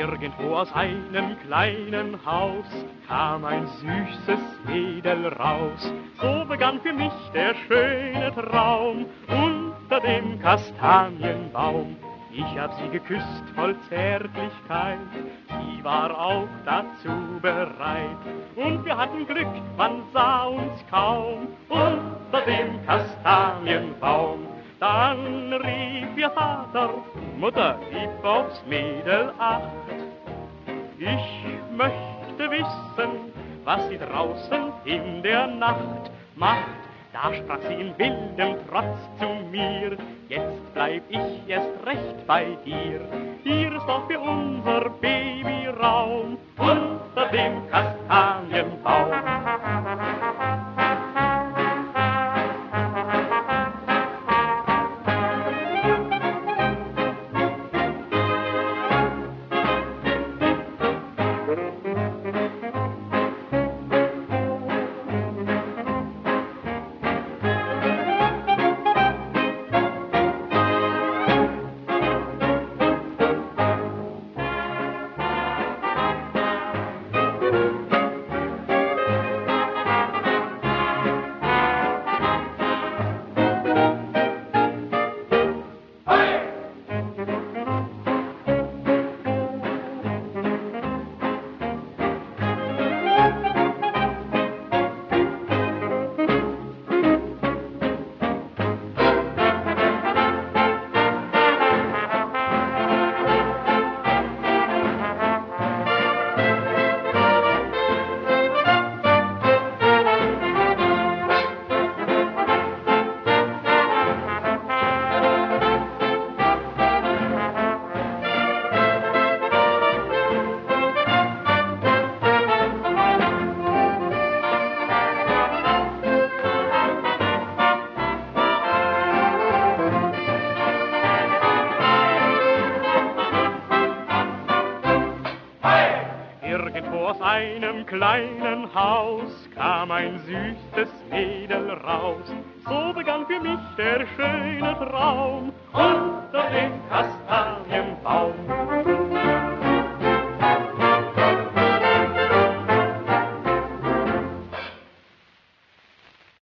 Irgendwo aus einem kleinen Haus kam ein süßes Mädel raus. So begann für mich der schöne Traum unter dem Kastanienbaum. Ich hab sie geküsst voll Zärtlichkeit, sie war auch dazu bereit. Und wir hatten Glück, man sah uns kaum unter dem Kastanienbaum. Dann rief ihr Vater, Mutter, gib aufs Mädel acht. Ich möchte wissen, was sie draußen in der Nacht macht. Da sprach sie in wildem Trotz zu mir, jetzt bleib ich erst recht bei dir. Hier ist doch für unser Baby Raum unter dem Kastanienbaum. Irgendwo aus einem kleinen Haus kam ein süßes Mädel raus. So begann für mich der schöne Traum unter dem Kasten.